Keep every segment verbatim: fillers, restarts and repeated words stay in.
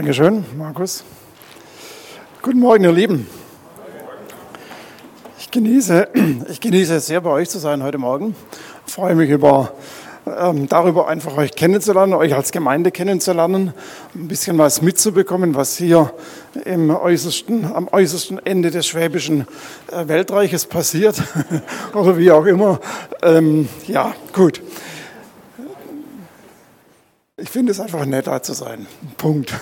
Dankeschön, Markus. Guten Morgen, ihr Lieben. Ich genieße, ich genieße es sehr, bei euch zu sein heute Morgen. Ich freue mich über, ähm, darüber, einfach euch kennenzulernen, euch als Gemeinde kennenzulernen, ein bisschen was mitzubekommen, was hier im äußersten, am äußersten Ende des schwäbischen äh, Weltreiches passiert oder wie auch immer. Ähm, ja, gut. Ich finde es einfach nett, da zu sein. Punkt.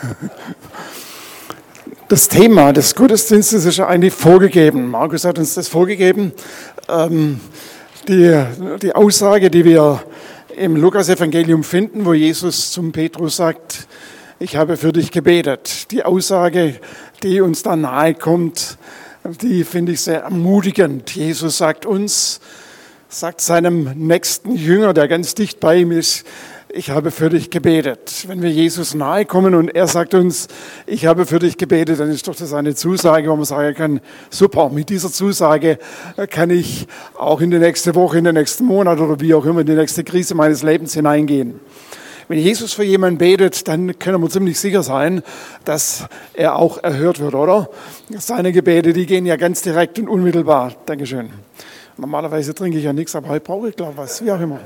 Das Thema des Gottesdienstes ist ja eigentlich vorgegeben. Markus hat uns das vorgegeben. Ähm, die, die Aussage, die wir im Lukas-Evangelium finden, wo Jesus zum Petrus sagt, ich habe für dich gebetet. Die Aussage, die uns da nahe kommt, die finde ich sehr ermutigend. Jesus sagt uns, sagt seinem nächsten Jünger, der ganz dicht bei ihm ist, ich habe für dich gebetet. Wenn wir Jesus nahe kommen und er sagt uns, ich habe für dich gebetet, dann ist doch das eine Zusage, wo man sagen kann, super, mit dieser Zusage kann ich auch in die nächste Woche, in den nächsten Monat oder wie auch immer in die nächste Krise meines Lebens hineingehen. Wenn Jesus für jemanden betet, dann können wir ziemlich sicher sein, dass er auch erhört wird, oder? Seine Gebete, die gehen ja ganz direkt und unmittelbar. Dankeschön. Normalerweise trinke ich ja nichts, aber heute brauche ich, glaube ich, was, wie auch immer.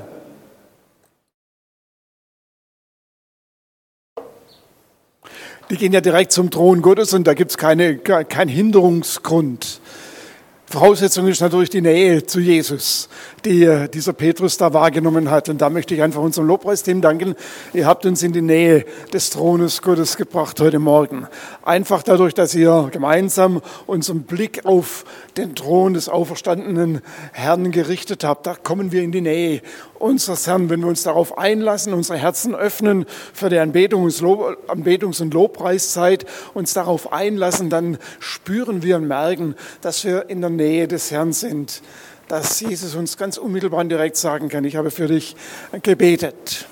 Die gehen ja direkt zum Thron Gottes und da gibt es keine, keinen Hinderungsgrund. Voraussetzung ist natürlich die Nähe zu Jesus, die dieser Petrus da wahrgenommen hat. Und da möchte ich einfach unserem Lobpreisteam danken. Ihr habt uns in die Nähe des Thrones Gottes gebracht heute Morgen. Einfach dadurch, dass ihr gemeinsam unseren Blick auf den Thron des auferstandenen Herrn gerichtet habt. Da kommen wir in die Nähe unseres Herrn, wenn wir uns darauf einlassen, unsere Herzen öffnen für die Anbetungs- Anbetungs- und Lobpreiszeit, uns darauf einlassen, dann spüren wir und merken, dass wir in der Nähe des Herrn sind, dass Jesus uns ganz unmittelbar und direkt sagen kann, ich habe für dich gebetet.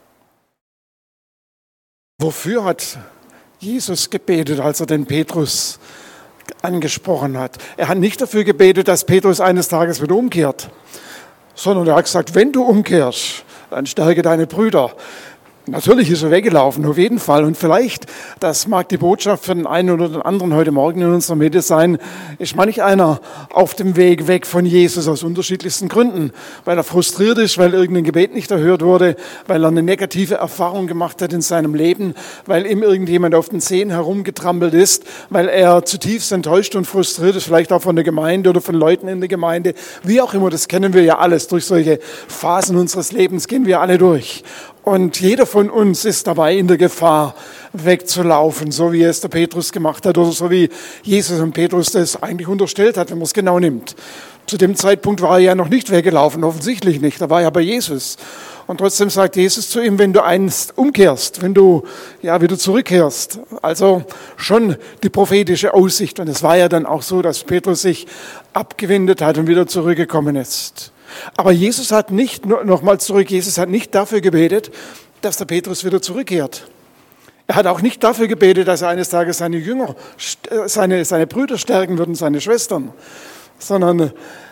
Wofür hat Jesus gebetet, als er den Petrus angesprochen hat? Er hat nicht dafür gebetet, dass Petrus eines Tages wieder umkehrt, sondern er hat gesagt, wenn du umkehrst, dann stärke deine Brüder. Natürlich ist er weggelaufen, auf jeden Fall. Und vielleicht, das mag die Botschaft für den einen oder den anderen heute Morgen in unserer Mitte sein, ist manch einer auf dem Weg weg von Jesus aus unterschiedlichsten Gründen. Weil er frustriert ist, weil irgendein Gebet nicht erhört wurde, weil er eine negative Erfahrung gemacht hat in seinem Leben, weil ihm irgendjemand auf den Zehen herumgetrampelt ist, weil er zutiefst enttäuscht und frustriert ist, vielleicht auch von der Gemeinde oder von Leuten in der Gemeinde. Wie auch immer, das kennen wir ja alles. Durch solche Phasen unseres Lebens gehen wir alle durch. Und jeder von uns ist dabei in der Gefahr, wegzulaufen, so wie es der Petrus gemacht hat oder so wie Jesus und Petrus das eigentlich unterstellt hat, wenn man es genau nimmt. Zu dem Zeitpunkt war er ja noch nicht weggelaufen, offensichtlich nicht, da war er ja bei Jesus. Und trotzdem sagt Jesus zu ihm, wenn du einst umkehrst, wenn du ja wieder zurückkehrst, also schon die prophetische Aussicht. Und es war ja dann auch so, dass Petrus sich abgewendet hat und wieder zurückgekommen ist. Aber Jesus hat nicht, nochmal zurück, Jesus hat nicht dafür gebetet, dass der Petrus wieder zurückkehrt. Er hat auch nicht dafür gebetet, dass er eines Tages seine Jünger, seine, seine Brüder stärken würden, seine Schwestern. Sondern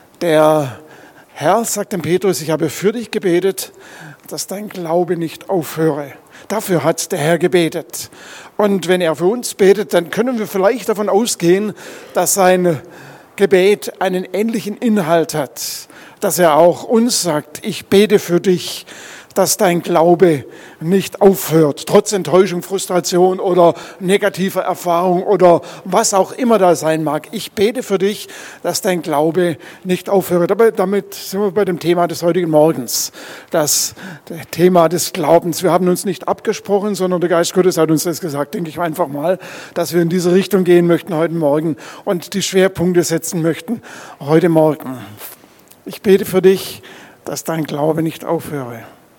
der Herr sagt dem Petrus, ich habe für dich gebetet, dass dein Glaube nicht aufhöre. Dafür hat der Herr gebetet. Und wenn er für uns betet, dann können wir vielleicht davon ausgehen, dass sein Gebet einen ähnlichen Inhalt hat. Dass er auch uns sagt, ich bete für dich, dass dein Glaube nicht aufhört, trotz Enttäuschung, Frustration oder negativer Erfahrung oder was auch immer da sein mag. Ich bete für dich, dass dein Glaube nicht aufhört. Aber damit sind wir bei dem Thema des heutigen Morgens, das Thema des Glaubens. Wir haben uns nicht abgesprochen, sondern der Geist Gottes hat uns das gesagt, denke ich einfach mal, dass wir in diese Richtung gehen möchten heute Morgen und die Schwerpunkte setzen möchten heute Morgen. Ich bete für dich, dass dein Glaube nicht aufhöre.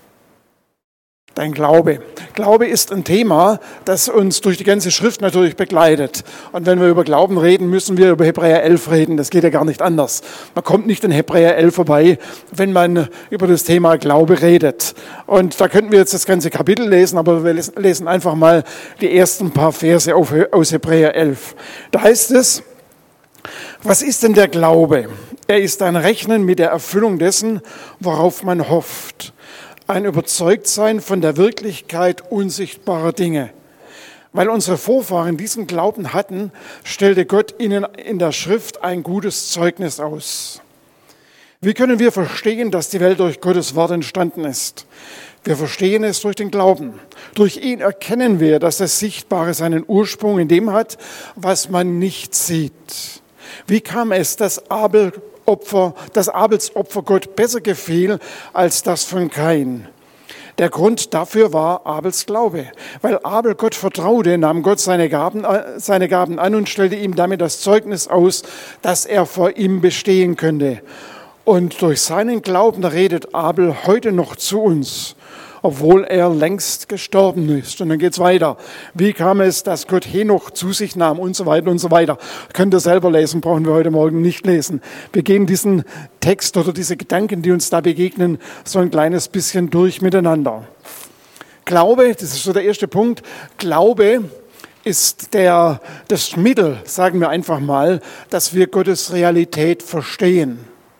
Dein Glaube. Glaube ist ein Thema, das uns durch die ganze Schrift natürlich begleitet. Und wenn wir über Glauben reden, müssen wir über Hebräer elf reden. Das geht ja gar nicht anders. Man kommt nicht an Hebräer elf vorbei, wenn man über das Thema Glaube redet. Und da könnten wir jetzt das ganze Kapitel lesen, aber wir lesen einfach mal die ersten paar Verse aus Hebräer elf. Da heißt es, was ist denn der Glaube? Er ist ein Rechnen mit der Erfüllung dessen, worauf man hofft. Ein Überzeugtsein von der Wirklichkeit unsichtbarer Dinge. Weil unsere Vorfahren diesen Glauben hatten, stellte Gott ihnen in der Schrift ein gutes Zeugnis aus. Wie können wir verstehen, dass die Welt durch Gottes Wort entstanden ist? Wir verstehen es durch den Glauben. Durch ihn erkennen wir, dass das Sichtbare seinen Ursprung in dem hat, was man nicht sieht. Wie kam es, dass Abel Opfer, dass Abels Opfer Gott besser gefiel als das von Kain? Der Grund dafür war Abels Glaube. Weil Abel Gott vertraute, nahm Gott seine Gaben, seine Gaben an und stellte ihm damit das Zeugnis aus, dass er vor ihm bestehen könnte. Und durch seinen Glauben redet Abel heute noch zu uns, obwohl er längst gestorben ist. Und dann geht's weiter. Wie kam es, dass Gott Henoch zu sich nahm und so weiter und so weiter. Könnt ihr selber lesen, brauchen wir heute Morgen nicht lesen. Wir gehen diesen Text oder diese Gedanken, die uns da begegnen, so ein kleines bisschen durch miteinander. Glaube, das ist so der erste Punkt, Glaube ist der, das Mittel, sagen wir einfach mal, dass wir Gottes Realität verstehen.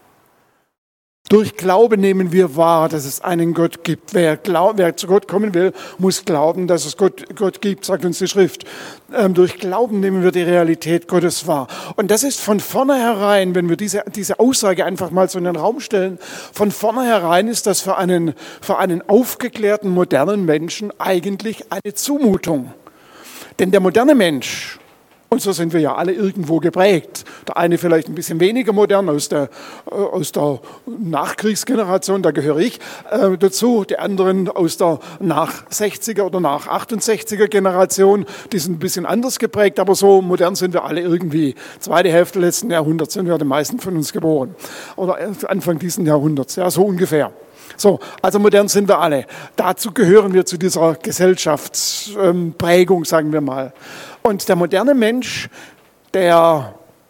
Durch Glaube nehmen wir wahr, dass es einen Gott gibt. Wer, glaub, wer zu Gott kommen will, muss glauben, dass es Gott, Gott gibt, sagt uns die Schrift. Ähm, durch Glauben nehmen wir die Realität Gottes wahr. Und das ist von vornherein, wenn wir diese, diese Aussage einfach mal so in den Raum stellen, von vornherein ist das für einen, für einen aufgeklärten, modernen Menschen eigentlich eine Zumutung. Denn der moderne Mensch, und so sind wir ja alle irgendwo geprägt. Der eine vielleicht ein bisschen weniger modern aus der, aus der Nachkriegsgeneration, da gehöre ich äh, dazu. Die anderen aus der nach sechziger oder nach achtundsechziger Generation, die sind ein bisschen anders geprägt, aber so modern sind wir alle irgendwie. Zweite Hälfte letzten Jahrhunderts sind wir die meisten von uns geboren. Oder Anfang diesen Jahrhunderts, ja, so ungefähr. So, also modern sind wir alle. Dazu gehören wir zu dieser Gesellschaftsprägung, sagen wir mal. Und der moderne Mensch, der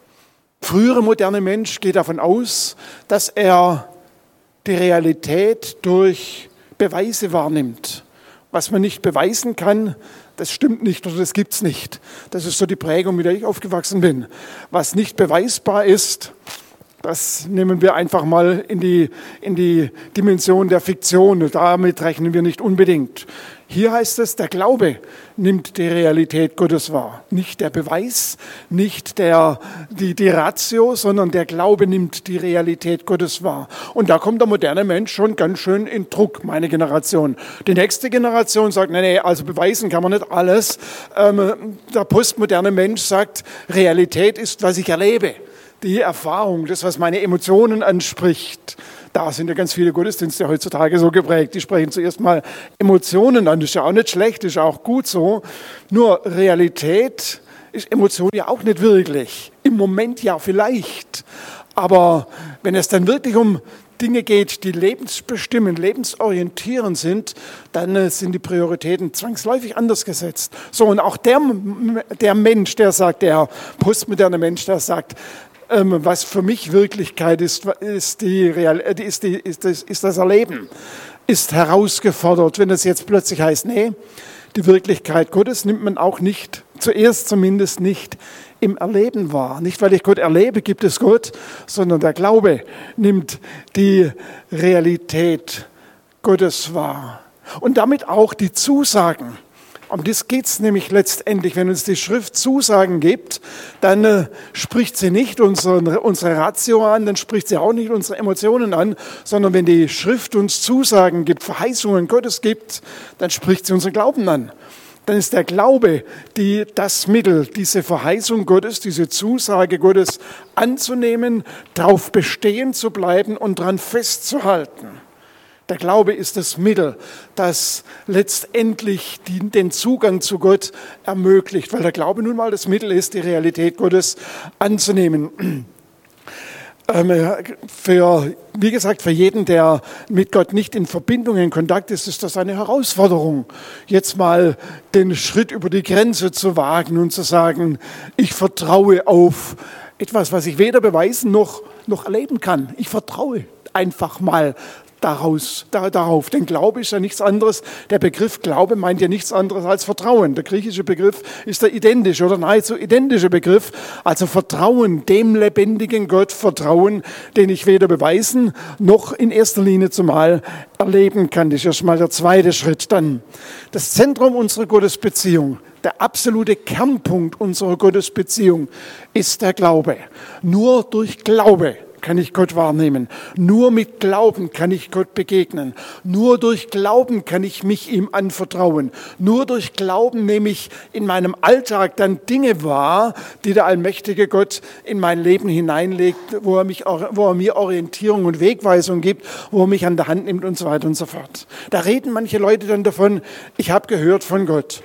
frühere moderne Mensch geht davon aus, dass er die Realität durch Beweise wahrnimmt. Was man nicht beweisen kann, das stimmt nicht oder das gibt's nicht. Das ist so die Prägung, mit der ich aufgewachsen bin. Was nicht beweisbar ist, das nehmen wir einfach mal in die, in die Dimension der Fiktion. Damit rechnen wir nicht unbedingt. Hier heißt es, der Glaube nimmt die Realität Gottes wahr. Nicht der Beweis, nicht der, die, die Ratio, sondern der Glaube nimmt die Realität Gottes wahr. Und da kommt der moderne Mensch schon ganz schön in Druck, meine Generation. Die nächste Generation sagt, nee, nee, also beweisen kann man nicht alles. Ähm, der postmoderne Mensch sagt, Realität ist, was ich erlebe. Die Erfahrung, das, was meine Emotionen anspricht. Da sind ja ganz viele Gottesdienste heutzutage so geprägt. Die sprechen zuerst mal Emotionen an. Das ist ja auch nicht schlecht, das ist ja auch gut so. Nur Realität ist Emotion ja auch nicht wirklich. Im Moment ja vielleicht. Aber wenn es dann wirklich um Dinge geht, die lebensbestimmend, lebensorientierend sind, dann sind die Prioritäten zwangsläufig anders gesetzt. So, und auch der, der Mensch, der sagt, der postmoderne Mensch, der sagt, Ähm, was für mich Wirklichkeit ist, ist, die Real, ist, die, ist, das, ist das Erleben, ist herausgefordert. Wenn es jetzt plötzlich heißt, nee, die Wirklichkeit Gottes nimmt man auch nicht, zuerst zumindest nicht im Erleben wahr. Nicht, weil ich Gott erlebe, gibt es Gott, sondern der Glaube nimmt die Realität Gottes wahr. Und damit auch die Zusagen. Um das geht es nämlich letztendlich. Wenn uns die Schrift Zusagen gibt, dann äh, spricht sie nicht unsere, unsere Ratio an, dann spricht sie auch nicht unsere Emotionen an, sondern wenn die Schrift uns Zusagen gibt, Verheißungen Gottes gibt, dann spricht sie unseren Glauben an. Dann ist der Glaube die, das Mittel, diese Verheißung Gottes, diese Zusage Gottes anzunehmen, darauf bestehen zu bleiben und daran festzuhalten. Der Glaube ist das Mittel, das letztendlich die, den Zugang zu Gott ermöglicht, weil der Glaube nun mal das Mittel ist, die Realität Gottes anzunehmen. Ähm, für, wie gesagt, für jeden, der mit Gott nicht in Verbindung, in Kontakt ist, ist das eine Herausforderung, jetzt mal den Schritt über die Grenze zu wagen und zu sagen, ich vertraue auf etwas, was ich weder beweisen noch, noch erleben kann. Ich vertraue einfach mal daraus, da, darauf. Denn Glaube ist ja nichts anderes. Der Begriff Glaube meint ja nichts anderes als Vertrauen. Der griechische Begriff ist der identische oder nahezu identische Begriff. Also Vertrauen, dem lebendigen Gott Vertrauen, den ich weder beweisen noch in erster Linie zumal erleben kann. Das ist erstmal der zweite Schritt. Dann das Zentrum unserer Gottesbeziehung. Der absolute Kernpunkt unserer Gottesbeziehung ist der Glaube. Nur durch Glaube kann ich Gott wahrnehmen. Nur mit Glauben kann ich Gott begegnen. Nur durch Glauben kann ich mich ihm anvertrauen. Nur durch Glauben nehme ich in meinem Alltag dann Dinge wahr, die der allmächtige Gott in mein Leben hineinlegt, wo er, mich, wo er mir Orientierung und Wegweisung gibt, wo er mich an der Hand nimmt und so weiter und so fort. Da reden manche Leute dann davon, ich habe gehört von Gott.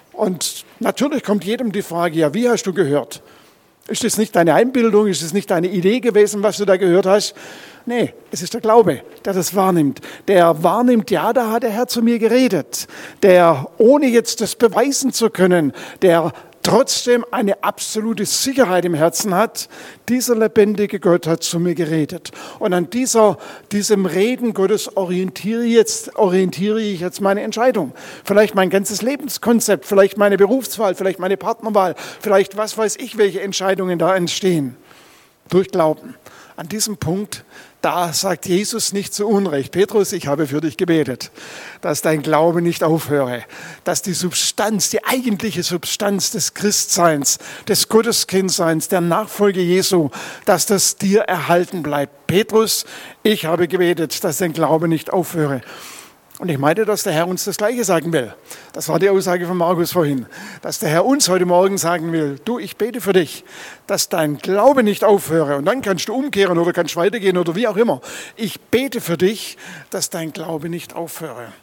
Und natürlich kommt jedem die Frage, ja, wie hast du gehört? Ist das nicht deine Einbildung? Ist das nicht deine Idee gewesen, was du da gehört hast? Nee, es ist der Glaube, der das wahrnimmt. Der wahrnimmt, ja, da hat der Herr zu mir geredet. Der, ohne jetzt das beweisen zu können, der trotzdem eine absolute Sicherheit im Herzen hat, dieser lebendige Gott hat zu mir geredet. Und an dieser, diesem Reden Gottes orientiere, jetzt, orientiere ich jetzt meine Entscheidung. Vielleicht mein ganzes Lebenskonzept, vielleicht meine Berufswahl, vielleicht meine Partnerwahl, vielleicht was weiß ich, welche Entscheidungen da entstehen. Durch Glauben. An diesem Punkt, da sagt Jesus nicht zu Unrecht, Petrus, ich habe für dich gebetet, dass dein Glaube nicht aufhöre, dass die Substanz, die eigentliche Substanz des Christseins, des Gotteskindseins, der Nachfolge Jesu, dass das dir erhalten bleibt. Petrus, ich habe gebetet, dass dein Glaube nicht aufhöre. Und ich meinte, dass der Herr uns das Gleiche sagen will. Das war die Aussage von Markus vorhin. Dass der Herr uns heute Morgen sagen will, du, ich bete für dich, dass dein Glaube nicht aufhöre. Und dann kannst du umkehren oder kannst weitergehen oder wie auch immer. Ich bete für dich, dass dein Glaube nicht aufhöre.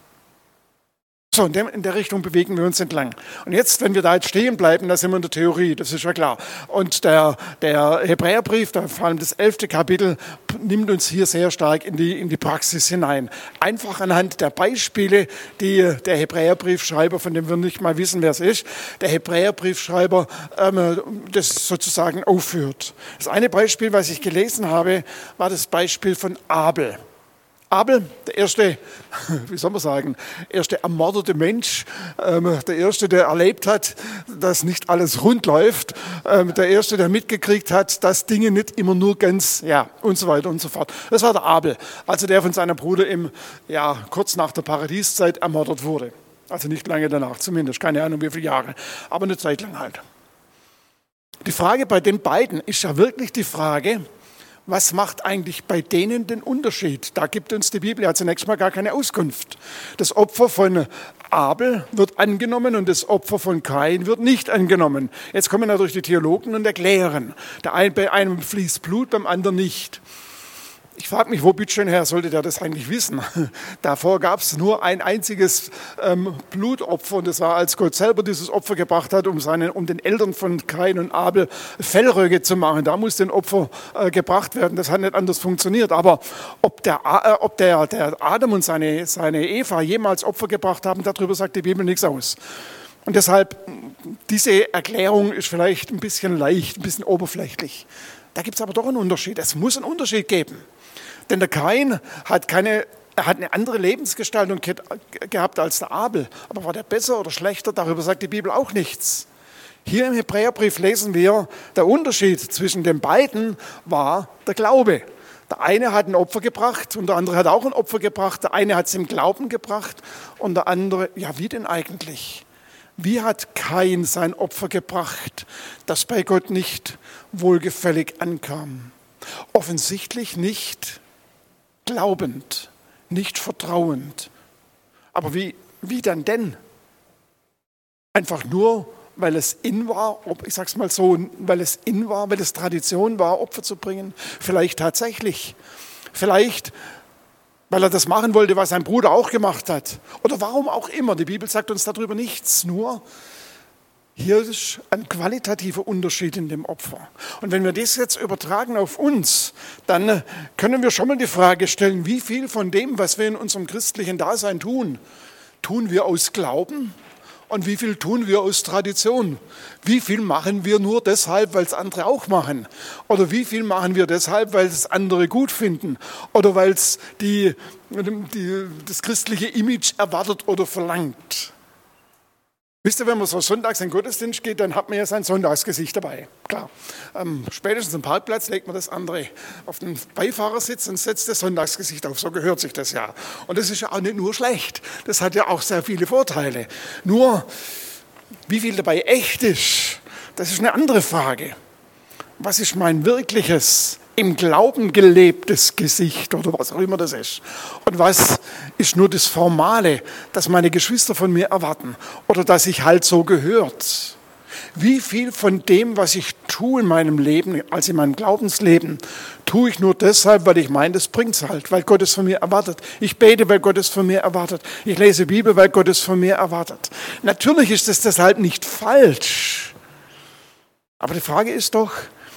So, in der, in der Richtung bewegen wir uns entlang. Und jetzt, wenn wir da jetzt stehen bleiben, da sind wir in der Theorie, das ist ja klar. Und der, der Hebräerbrief, der, vor allem das elfte Kapitel, nimmt uns hier sehr stark in die, in die Praxis hinein. Einfach anhand der Beispiele, die der Hebräerbriefschreiber, von dem wir nicht mal wissen, wer es ist, der Hebräerbriefschreiber ähm, das sozusagen aufführt. Das eine Beispiel, was ich gelesen habe, war das Beispiel von Abel. Abel, der erste, wie soll man sagen, erste ermordete Mensch, ähm, der erste, der erlebt hat, dass nicht alles rund läuft, ähm, der erste, der mitgekriegt hat, dass Dinge nicht immer nur ganz, ja, und so weiter und so fort. Das war der Abel, also der von seinem Bruder im, ja, kurz nach der Paradieszeit ermordet wurde. Also nicht lange danach, zumindest, keine Ahnung wie viele Jahre, aber eine Zeit lang halt. Die Frage bei den beiden ist ja wirklich die Frage, was macht eigentlich bei denen den Unterschied? Da gibt uns die Bibel ja zunächst mal gar keine Auskunft. Das Opfer von Abel wird angenommen und das Opfer von Kain wird nicht angenommen. Jetzt kommen natürlich die Theologen und erklären. Der eine, bei einem fließt Blut, beim anderen nicht. Ich frage mich, wo bitteschön her sollte der das eigentlich wissen? Davor gab es nur ein einziges ähm, Blutopfer und das war, als Gott selber dieses Opfer gebracht hat, um, seinen, um den Eltern von Kain und Abel Fellröcke zu machen. Da musste ein Opfer äh, gebracht werden, das hat nicht anders funktioniert. Aber ob der, äh, ob der, der Adam und seine, seine Eva jemals Opfer gebracht haben, darüber sagt die Bibel nichts aus. Und deshalb, diese Erklärung ist vielleicht ein bisschen leicht, ein bisschen oberflächlich. Da gibt es aber doch einen Unterschied. Es muss einen Unterschied geben. Denn der Kain hat, keine, er hat eine andere Lebensgestaltung gehabt als der Abel. Aber war der besser oder schlechter? Darüber sagt die Bibel auch nichts. Hier im Hebräerbrief lesen wir, der Unterschied zwischen den beiden war der Glaube. Der eine hat ein Opfer gebracht und der andere hat auch ein Opfer gebracht. Der eine hat es im Glauben gebracht und der andere, ja, wie denn eigentlich? Wie hat Kain sein Opfer gebracht, das bei Gott nicht wohlgefällig ankam? Offensichtlich nicht glaubend, nicht vertrauend. Aber wie, wie dann denn? Einfach nur, weil es in war, ich sag's mal so, weil es in war, weil es Tradition war, Opfer zu bringen? Vielleicht tatsächlich. Vielleicht, weil er das machen wollte, was sein Bruder auch gemacht hat. Oder warum auch immer. Die Bibel sagt uns darüber nichts. Nur, hier ist ein qualitativer Unterschied in dem Opfer. Und wenn wir das jetzt übertragen auf uns, dann können wir schon mal die Frage stellen, wie viel von dem, was wir in unserem christlichen Dasein tun, tun wir aus Glauben Und wie viel tun wir aus Tradition? Wie viel machen wir nur deshalb, weil es andere auch machen? Oder wie viel machen wir deshalb, weil es andere gut finden? Oder weil es die, die, das christliche Image erwartet oder verlangt? Wisst ihr, wenn man so sonntags in den Gottesdienst geht, dann hat man ja sein Sonntagsgesicht dabei. Klar, ähm, spätestens am Parkplatz legt man das andere auf den Beifahrersitz und setzt das Sonntagsgesicht auf. So gehört sich das ja. Und das ist ja auch nicht nur schlecht. Das hat ja auch sehr viele Vorteile. Nur, wie viel dabei echt ist, das ist eine andere Frage. Was ist mein wirkliches, im Glauben gelebtes Gesicht oder was auch immer das ist? Und was ist nur das Formale, das meine Geschwister von mir erwarten oder dass ich halt so gehört? Wie viel von dem, was ich tue in meinem Leben, also in meinem Glaubensleben, tue ich nur deshalb, weil ich meine, das bringt es halt, weil Gott es von mir erwartet. Ich bete, weil Gott es von mir erwartet. Ich lese Bibel, weil Gott es von mir erwartet. Natürlich ist es deshalb nicht falsch. Aber die Frage ist doch,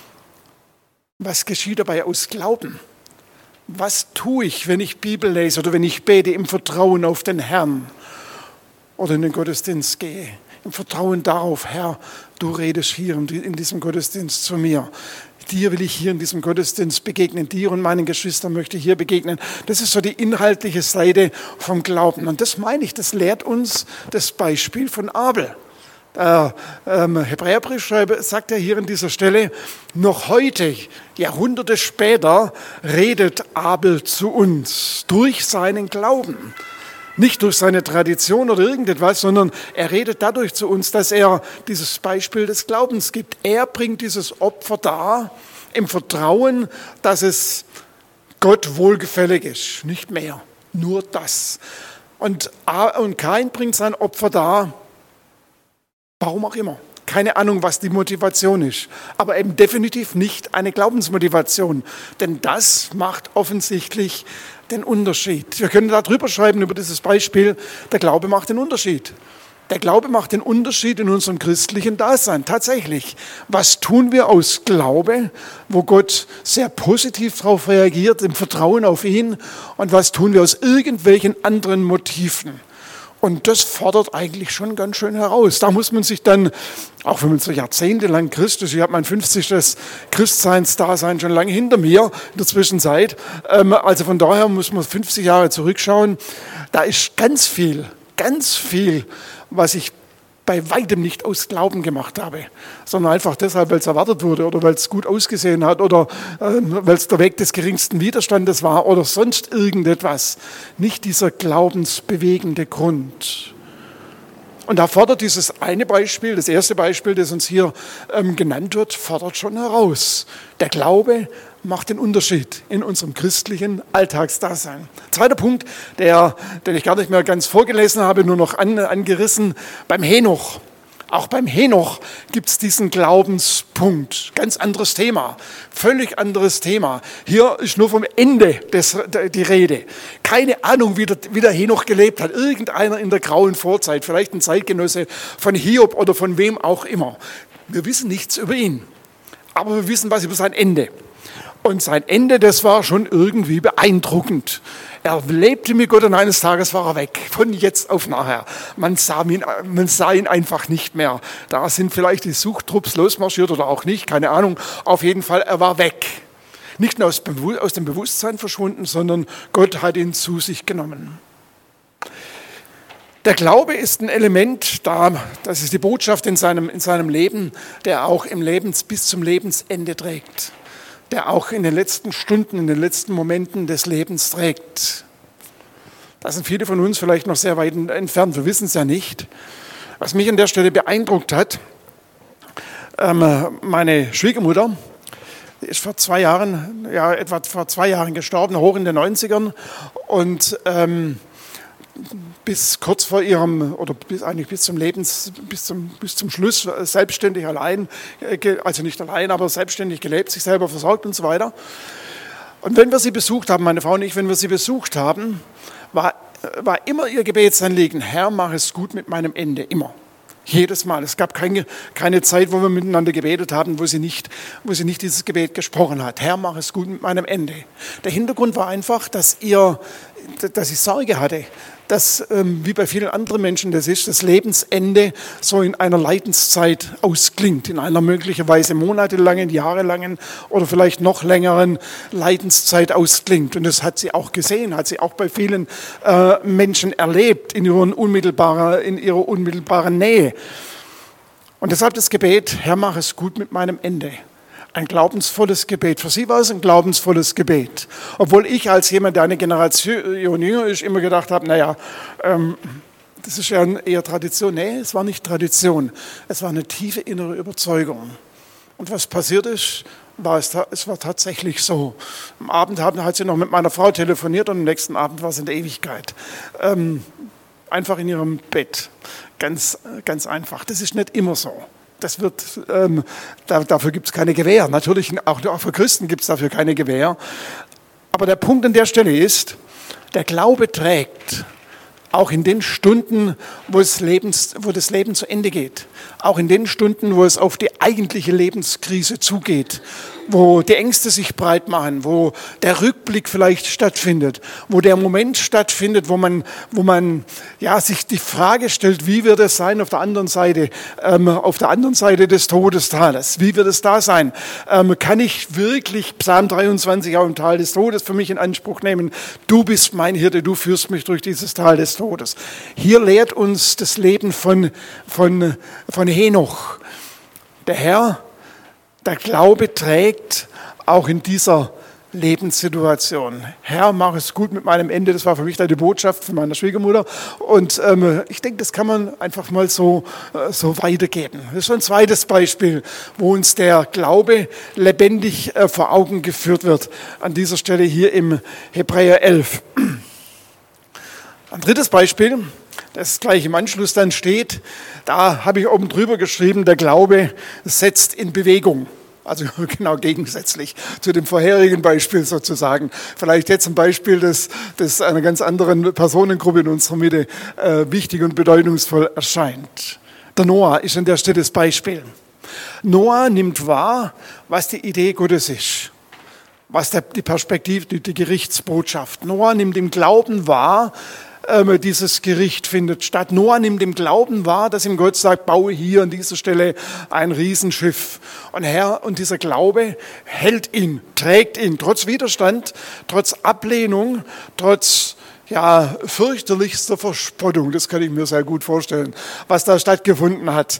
was geschieht dabei aus Glauben? Was tue ich, wenn ich Bibel lese oder wenn ich bete im Vertrauen auf den Herrn oder in den Gottesdienst gehe? Im Vertrauen darauf, Herr, du redest hier in diesem Gottesdienst zu mir. Dir will ich hier in diesem Gottesdienst begegnen. Dir und meinen Geschwistern möchte ich hier begegnen. Das ist so die inhaltliche Seite vom Glauben. Und das meine ich, das lehrt uns das Beispiel von Abel. Der ähm, Hebräerbriefschreiber sagt ja hier an dieser Stelle, noch heute, Jahrhunderte später, redet Abel zu uns durch seinen Glauben. Nicht durch seine Tradition oder irgendetwas, sondern er redet dadurch zu uns, dass er dieses Beispiel des Glaubens gibt. Er bringt dieses Opfer dar im Vertrauen, dass es Gott wohlgefällig ist. Nicht mehr, nur das. Und, und Kain bringt sein Opfer dar, warum auch immer. Keine Ahnung, was die Motivation ist, aber eben definitiv nicht eine Glaubensmotivation, denn das macht offensichtlich den Unterschied. Wir können da drüber schreiben, über dieses Beispiel, der Glaube macht den Unterschied. Der Glaube macht den Unterschied in unserem christlichen Dasein, tatsächlich. Was tun wir aus Glaube, wo Gott sehr positiv darauf reagiert, im Vertrauen auf ihn, und was tun wir aus irgendwelchen anderen Motiven? Und das fordert eigentlich schon ganz schön heraus. Da muss man sich dann, auch wenn man so jahrzehntelang Christ ist, ich habe mein fünfzigstes Christseinsdasein schon lange hinter mir in der Zwischenzeit, ähm, also von daher muss man fünfzig Jahre zurückschauen, da ist ganz viel, ganz viel, was ich bei weitem nicht aus Glauben gemacht habe, sondern einfach deshalb, weil es erwartet wurde oder weil es gut ausgesehen hat oder äh, weil es der Weg des geringsten Widerstandes war oder sonst irgendetwas. Nicht dieser glaubensbewegende Grund. Und da fordert dieses eine Beispiel, das erste Beispiel, das uns hier ähm, genannt wird, fordert schon heraus. Der Glaube macht den Unterschied in unserem christlichen Alltagsdasein. Zweiter Punkt, der, den ich gar nicht mehr ganz vorgelesen habe, nur noch an, angerissen, beim Henoch. Auch beim Henoch gibt es diesen Glaubenspunkt. Ganz anderes Thema, völlig anderes Thema. Hier ist nur vom Ende des, die Rede. Keine Ahnung, wie der, wie der Henoch gelebt hat. Irgendeiner in der grauen Vorzeit, vielleicht ein Zeitgenosse von Hiob oder von wem auch immer. Wir wissen nichts über ihn, aber wir wissen was über sein Ende. Und sein Ende, das war schon irgendwie beeindruckend. Er lebte mit Gott und eines Tages war er weg, von jetzt auf nachher. Man sah ihn, man sah ihn einfach nicht mehr. Da sind vielleicht die Suchtrupps losmarschiert oder auch nicht, keine Ahnung. Auf jeden Fall, er war weg. Nicht nur aus, aus dem Bewusstsein verschwunden, sondern Gott hat ihn zu sich genommen. Der Glaube ist ein Element, da, das ist die Botschaft in seinem, in seinem Leben, der auch im Lebens, bis zum Lebensende trägt. Der auch in den letzten Stunden, in den letzten Momenten des Lebens trägt. Da sind viele von uns vielleicht noch sehr weit entfernt, wir wissen es ja nicht. Was mich an der Stelle beeindruckt hat, ähm, meine Schwiegermutter, die ist vor zwei Jahren, ja etwa vor zwei Jahren gestorben, hoch in den neunzigern und ähm, bis kurz vor ihrem, oder bis eigentlich bis zum Lebens, bis zum, bis zum Schluss selbstständig allein, also nicht allein, aber selbstständig gelebt, sich selber versorgt und so weiter. Und wenn wir sie besucht haben, meine Frau und ich, wenn wir sie besucht haben, war, war immer ihr Gebetsanliegen, Herr, mach es gut mit meinem Ende, immer. Jedes Mal. Es gab keine, keine Zeit, wo wir miteinander gebetet haben, wo sie, nicht, wo sie nicht dieses Gebet gesprochen hat. Herr, mach es gut mit meinem Ende. Der Hintergrund war einfach, dass ihr, dass ich Sorge hatte, dass, ähm, wie bei vielen anderen Menschen das ist, das Lebensende so in einer Leidenszeit ausklingt, in einer möglicherweise monatelangen, jahrelangen oder vielleicht noch längeren Leidenszeit ausklingt. Und das hat sie auch gesehen, hat sie auch bei vielen äh, Menschen erlebt in ihrer unmittelbaren, in ihrer unmittelbaren Nähe. Und deshalb das Gebet, Herr, mach es gut mit meinem Ende. Ein glaubensvolles Gebet. Für sie war es ein glaubensvolles Gebet. Obwohl ich als jemand, der eine Generation jünger ist, immer gedacht habe, naja, ähm, das ist ja eher Tradition. Nee, es war nicht Tradition. Es war eine tiefe innere Überzeugung. Und was passiert ist, war es, es war tatsächlich so. Am Abend hat sie noch mit meiner Frau telefoniert und am nächsten Abend war es in der Ewigkeit. Ähm, einfach in ihrem Bett. Ganz, ganz einfach. Das ist nicht immer so. Das wird, ähm, da, dafür gibt es keine Gewähr. Natürlich, auch, auch für Christen gibt es dafür keine Gewähr. Aber der Punkt an der Stelle ist, der Glaube trägt, auch in den Stunden, wo, es Lebens, wo das Leben zu Ende geht. Auch in den Stunden, wo es auf die eigentliche Lebenskrise zugeht. Wo die Ängste sich breit machen, wo der Rückblick vielleicht stattfindet, wo der Moment stattfindet, wo man, wo man ja, sich die Frage stellt, wie wird es sein auf der anderen Seite, ähm, auf der anderen Seite des Todestales? Wie wird es da sein? Ähm, kann ich wirklich Psalm dreiundzwanzig auch im Tal des Todes für mich in Anspruch nehmen? Du bist mein Hirte, du führst mich durch dieses Tal des Todes. Hier lehrt uns das Leben von, von, von Henoch. Der Herr, der Glaube trägt auch in dieser Lebenssituation. Herr, mach es gut mit meinem Ende. Das war für mich die Botschaft von meiner Schwiegermutter. Und ähm, ich denke, das kann man einfach mal so, äh, so weitergeben. Das ist schon ein zweites Beispiel, wo uns der Glaube lebendig äh, vor Augen geführt wird. An dieser Stelle hier im Hebräer elf. Ein drittes Beispiel, das gleich im Anschluss dann steht, da habe ich oben drüber geschrieben, der Glaube setzt in Bewegung. Also genau gegensätzlich zu dem vorherigen Beispiel sozusagen. Vielleicht jetzt ein Beispiel, das, das einer ganz anderen Personengruppe in unserer Mitte äh, wichtig und bedeutungsvoll erscheint. Der Noah ist an der Stelle das Beispiel. Noah nimmt wahr, was die Idee Gottes ist. Was der, die Perspektive, die, die Gerichtsbotschaft. Noah nimmt im Glauben wahr, dieses Gericht findet statt. Noah nimmt im Glauben wahr, dass ihm Gott sagt, baue hier an dieser Stelle ein Riesenschiff. Und Herr, und dieser Glaube hält ihn, trägt ihn, trotz Widerstand, trotz Ablehnung, trotz ja, fürchterlichster Verspottung. Das kann ich mir sehr gut vorstellen, was da stattgefunden hat.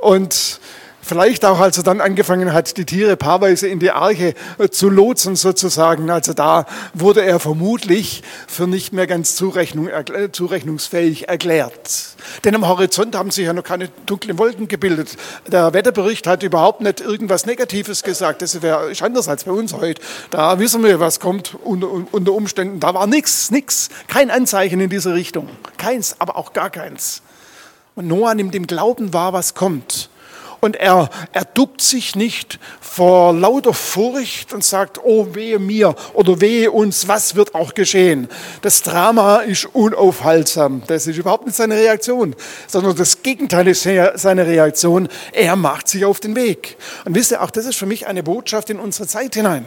Und vielleicht auch, als er dann angefangen hat, die Tiere paarweise in die Arche zu lotsen sozusagen. Also da wurde er vermutlich für nicht mehr ganz zurechnung, äh, zurechnungsfähig erklärt. Denn am Horizont haben sich ja noch keine dunklen Wolken gebildet. Der Wetterbericht hat überhaupt nicht irgendwas Negatives gesagt. Das wäre anders als bei uns heute. Da wissen wir, was kommt unter, unter Umständen. Da war nichts, nichts. Kein Anzeichen in diese Richtung. Keins, aber auch gar keins. Und Noah nimmt im Glauben wahr, was kommt. Und er, er duckt sich nicht vor lauter Furcht und sagt, oh wehe mir oder wehe uns, was wird auch geschehen. Das Drama ist unaufhaltsam. Das ist überhaupt nicht seine Reaktion, sondern das Gegenteil ist seine Reaktion. Er macht sich auf den Weg. Und wisst ihr, auch das ist für mich eine Botschaft in unsere Zeit hinein.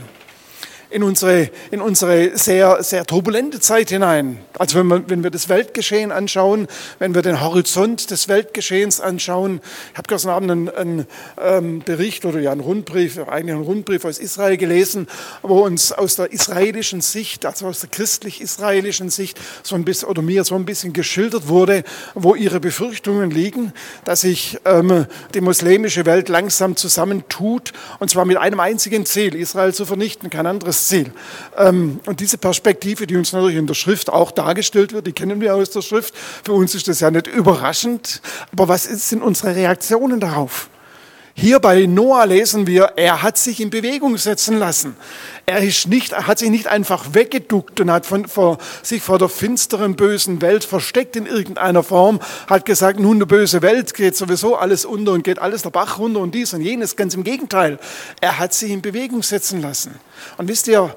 In unsere, in unsere sehr, sehr turbulente Zeit hinein. Also wenn wir, wenn wir das Weltgeschehen anschauen, wenn wir den Horizont des Weltgeschehens anschauen. Ich habe gestern Abend einen, einen ähm, Bericht oder ja einen Rundbrief, eigentlich einen Rundbrief aus Israel gelesen, wo uns aus der israelischen Sicht, also aus der christlich-israelischen Sicht, so ein bisschen, oder mir so ein bisschen geschildert wurde, wo ihre Befürchtungen liegen, dass sich ähm, die muslimische Welt langsam zusammentut, und zwar mit einem einzigen Ziel, Israel zu vernichten, kein anderes Ziel. Und diese Perspektive, die uns natürlich in der Schrift auch dargestellt wird, die kennen wir aus der Schrift. Für uns ist das ja nicht überraschend. Aber was sind unsere Reaktionen darauf? Hier bei Noah lesen wir, er hat sich in Bewegung setzen lassen. Er ist nicht, er hat sich nicht einfach weggeduckt und hat von, vor, sich vor der finsteren, bösen Welt versteckt in irgendeiner Form, hat gesagt, nun, eine böse Welt, geht sowieso alles unter und geht alles der Bach runter und dies und jenes. Ganz im Gegenteil. Er hat sich in Bewegung setzen lassen. Und wisst ihr,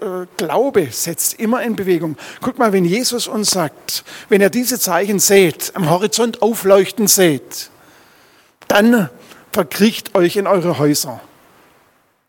Glaube setzt immer in Bewegung. Guck mal, wenn Jesus uns sagt, wenn ihr diese Zeichen seht, am Horizont aufleuchten seht, dann verkriecht euch in eure Häuser.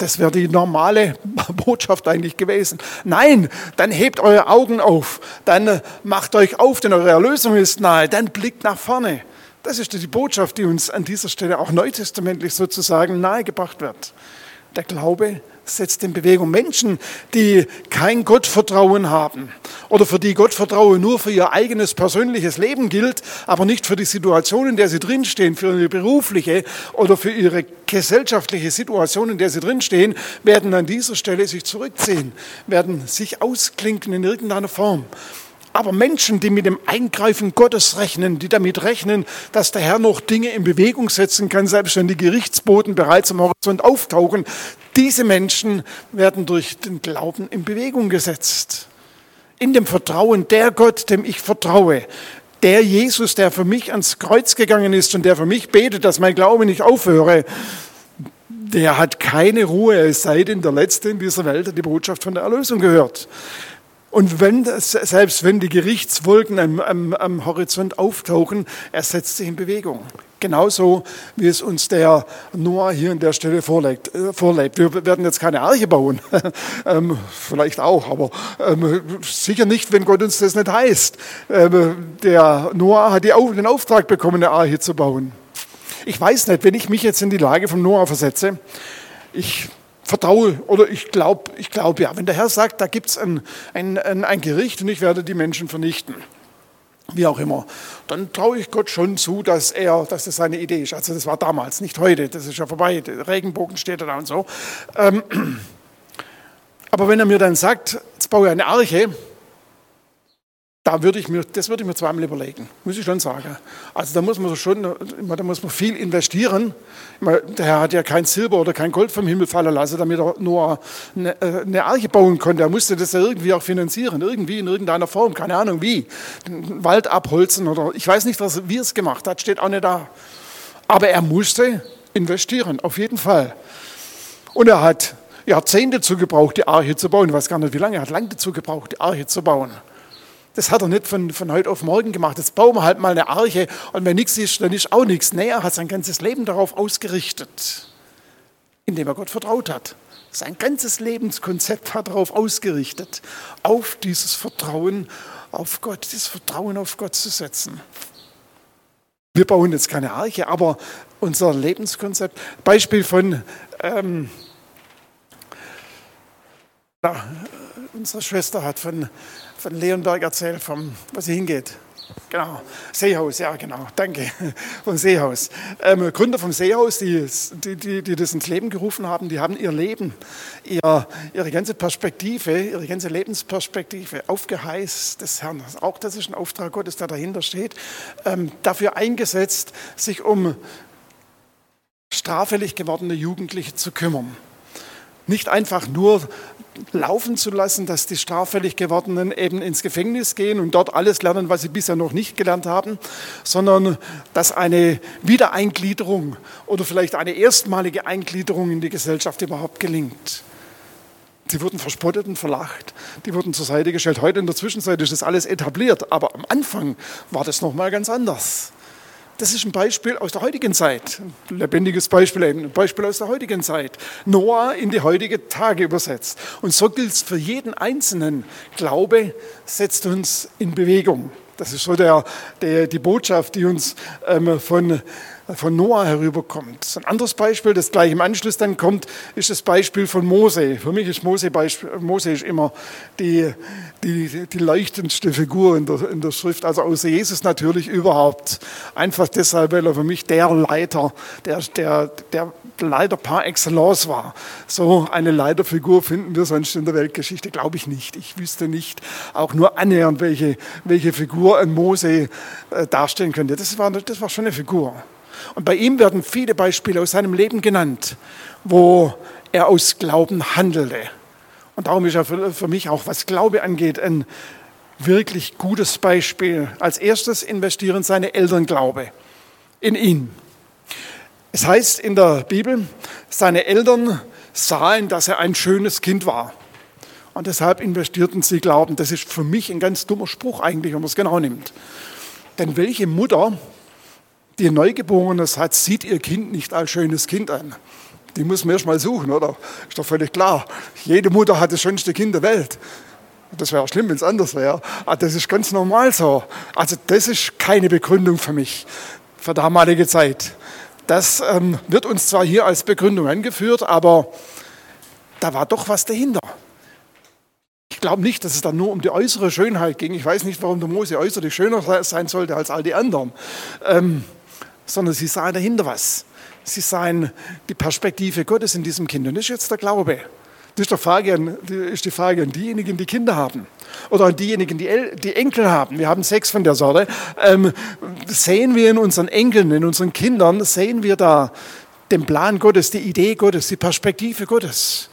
Das wäre die normale Botschaft eigentlich gewesen. Nein, dann hebt eure Augen auf, dann macht euch auf, denn eure Erlösung ist nahe, dann blickt nach vorne. Das ist die Botschaft, die uns an dieser Stelle auch neutestamentlich sozusagen nahegebracht wird. Der Glaube setzt in Bewegung. Menschen, die kein Gottvertrauen haben oder für die Gottvertrauen nur für ihr eigenes persönliches Leben gilt, aber nicht für die Situation, in der sie drinstehen, für ihre berufliche oder für ihre gesellschaftliche Situation, in der sie drinstehen, werden an dieser Stelle sich zurückziehen, werden sich ausklinken in irgendeiner Form. Aber Menschen, die mit dem Eingreifen Gottes rechnen, die damit rechnen, dass der Herr noch Dinge in Bewegung setzen kann, selbst wenn die Gerichtsboten bereits am Horizont auftauchen, diese Menschen werden durch den Glauben in Bewegung gesetzt. In dem Vertrauen, der Gott, dem ich vertraue, der Jesus, der für mich ans Kreuz gegangen ist und der für mich betet, dass mein Glaube nicht aufhöre, der hat keine Ruhe, es sei denn, der Letzte in dieser Welt hat die Botschaft von der Erlösung gehört. Und wenn, selbst wenn die Gerichtswolken am, am, am Horizont auftauchen, er setzt sich in Bewegung. Genauso wie es uns der Noah hier an der Stelle vorlegt, äh, vorlebt. Wir werden jetzt keine Arche bauen, ähm, vielleicht auch, aber ähm, sicher nicht, wenn Gott uns das nicht heißt. Ähm, der Noah hat die, den Auftrag bekommen, eine Arche zu bauen. Ich weiß nicht, wenn ich mich jetzt in die Lage von Noah versetze, ich vertraue oder ich glaube, ich glaub, ja, wenn der Herr sagt, da gibt es ein, ein, ein, ein Gericht und ich werde die Menschen vernichten, wie auch immer, dann traue ich Gott schon zu, dass er, dass das seine Idee ist. Also das war damals, nicht heute, das ist ja vorbei, der Regenbogen steht da und so. Ähm, aber wenn er mir dann sagt, jetzt baue ich eine Arche, da würde ich mir, das würde ich mir zweimal überlegen, muss ich schon sagen. Also da muss man schon, da muss man viel investieren. Der Herr hat ja kein Silber oder kein Gold vom Himmel fallen lassen, damit er nur eine, eine Arche bauen konnte. Er musste das ja irgendwie auch finanzieren, irgendwie in irgendeiner Form, keine Ahnung wie. Den Wald abholzen oder ich weiß nicht, was, wie er es gemacht hat, steht auch nicht da. Aber er musste investieren, auf jeden Fall. Und er hat Jahrzehnte dazu gebraucht, die Arche zu bauen. Ich weiß gar nicht, wie lange. Er hat lange dazu gebraucht, die Arche zu bauen. Das hat er nicht von, von heute auf morgen gemacht. Jetzt bauen wir halt mal eine Arche und wenn nichts ist, dann ist auch nichts. Nee, er hat sein ganzes Leben darauf ausgerichtet, indem er Gott vertraut hat. Sein ganzes Lebenskonzept war darauf ausgerichtet, auf dieses Vertrauen auf Gott, dieses Vertrauen auf Gott zu setzen. Wir bauen jetzt keine Arche, aber unser Lebenskonzept, Beispiel von ähm, na, unsere Schwester hat von von Leonberg erzählt, vom, wo sie hingeht. Genau, Seehaus, ja genau, danke, vom Seehaus. Ähm, Gründer vom Seehaus, die, die, die, die das ins Leben gerufen haben, die haben ihr Leben, ihr, ihre ganze Perspektive, ihre ganze Lebensperspektive auf Geheiß des Herrn, auch das ist ein Auftrag Gottes, der dahinter steht, ähm, dafür eingesetzt, sich um straffällig gewordene Jugendliche zu kümmern. Nicht einfach nur laufen zu lassen, dass die straffällig Gewordenen eben ins Gefängnis gehen und dort alles lernen, was sie bisher noch nicht gelernt haben, sondern dass eine Wiedereingliederung oder vielleicht eine erstmalige Eingliederung in die Gesellschaft überhaupt gelingt. Sie wurden verspottet und verlacht, die wurden zur Seite gestellt. Heute in der Zwischenzeit ist das alles etabliert, aber am Anfang war das noch mal ganz anders. Das ist ein Beispiel aus der heutigen Zeit, ein lebendiges Beispiel, ein Beispiel aus der heutigen Zeit. Noah in die heutige Tage übersetzt. Und so gilt es für jeden Einzelnen. Glaube setzt uns in Bewegung. Das ist so der, der, die Botschaft, die uns ähm, von, von Noah herüberkommt. Ein anderes Beispiel, das gleich im Anschluss dann kommt, ist das Beispiel von Mose. Für mich ist Mose, Beispiel, Mose ist immer die, die, die leuchtendste Figur in der, in der Schrift, also außer Jesus natürlich überhaupt. Einfach deshalb, weil er für mich der Leiter, der, der, der Leiter par excellence war. So eine Leiterfigur finden wir sonst in der Weltgeschichte, glaube ich nicht. Ich wüsste nicht auch nur annähernd, welche, welche Figur ein Mose äh, darstellen könnte. Das war, das war schon eine Figur. Und bei ihm werden viele Beispiele aus seinem Leben genannt, wo er aus Glauben handelte. Und darum ist er für, für mich auch, was Glaube angeht, ein wirklich gutes Beispiel. Als erstes investieren seine Eltern Glaube in ihn. Es heißt in der Bibel, seine Eltern sahen, dass er ein schönes Kind war. Und deshalb investierten sie Glauben. Das ist für mich ein ganz dummer Spruch eigentlich, wenn man es genau nimmt. Denn welche Mutter, die ein Neugeborenes hat, sieht ihr Kind nicht als schönes Kind an? Die muss man erst mal suchen, oder? Ist doch völlig klar. Jede Mutter hat das schönste Kind der Welt. Das wäre auch schlimm, wenn es anders wäre. Aber das ist ganz normal so. Also das ist keine Begründung für mich, für damalige Zeit. Das ähm, wird uns zwar hier als Begründung angeführt, aber da war doch was dahinter. Ich glaube nicht, dass es dann nur um die äußere Schönheit ging. Ich weiß nicht, warum der Mose äußerlich schöner sein sollte als all die anderen. Ähm, sondern sie sahen dahinter was. Sie sahen die Perspektive Gottes in diesem Kind. Und das ist jetzt der Glaube. Das ist die Frage an, ist die Frage an diejenigen, die Kinder haben. Oder an diejenigen, die, El- die Enkel haben. Wir haben sechs von der Sorte. Ähm, sehen wir in unseren Enkeln, in unseren Kindern, sehen wir da den Plan Gottes, die Idee Gottes, die Perspektive Gottes.